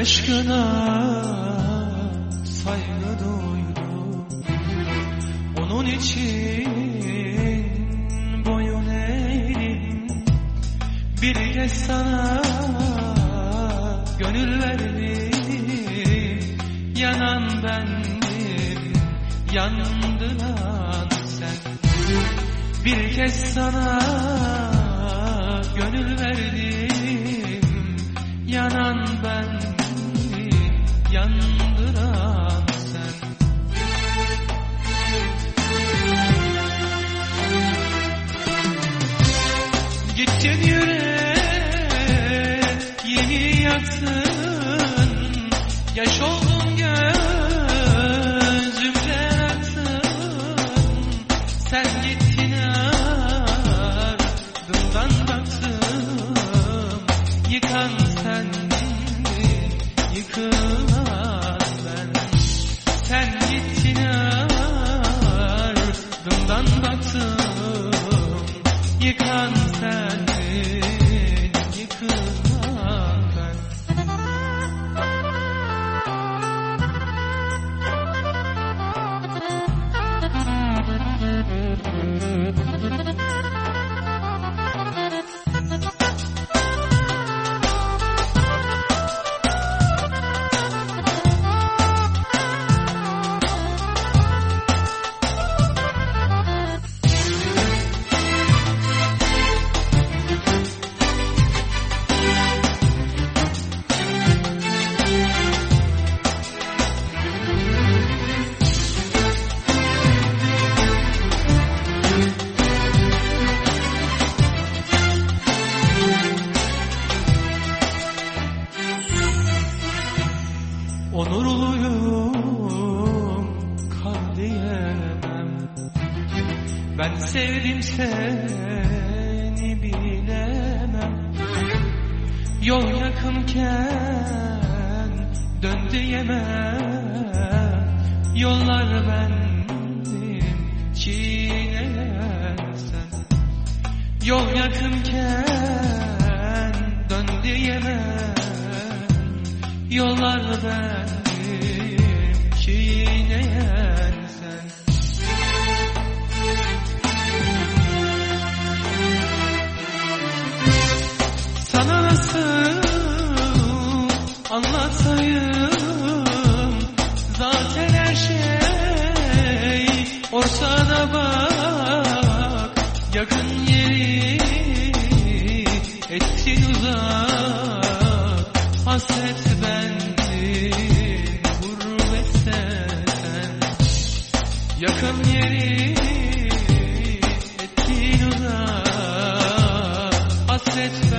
aşkına saygı duydum. Onun için boyun eğdim. Bir kez sana gönül verdim. Yanan bendim, yandıran sen. Bir kez sana gönül verdim. Yanan bendim, yandıran sen. Gittin yüreği yaksın, yaş oldum gözümden aksın. Sen gittin ardından baktım, yıkan sendin, yıkılan ben. Sen gittin ardından baktım, yıkan sendin, yıkılan ben. Onurluyum, kal diyemem. Ben sevdim seni bilemem. Yol yakınken dön diyemem. Yollar bendim, çiğneyen sen. Yol yakınken dön diyemem. Yollar bendim, çiğneyen sen. Sana nasıl anlatayım? Zaten her şey ortada bak. Yakın yeri ettin uzak. Hasret bendim, gurbette sen. Yakın yeri ettin uzak. Hasret